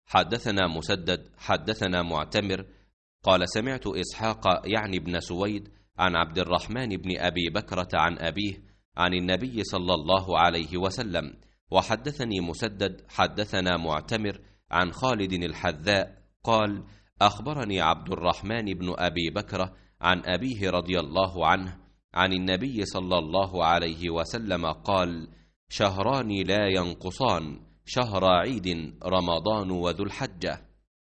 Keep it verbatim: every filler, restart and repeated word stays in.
حدثنا مسدد حدثنا معتمر قال سمعت إسحاق يعني ابن سويد عن عبد الرحمن بن أبي بكرة عن أبيه عن النبي صلى الله عليه وسلم. وحدثني مسدد حدثنا معتمر عن خالد الحذاء قال أخبرني عبد الرحمن بن أبي بكرة عن أبيه رضي الله عنه عن النبي صلى الله عليه وسلم قال شهران لا ينقصان، شهر عيد رمضان وذو الحجة.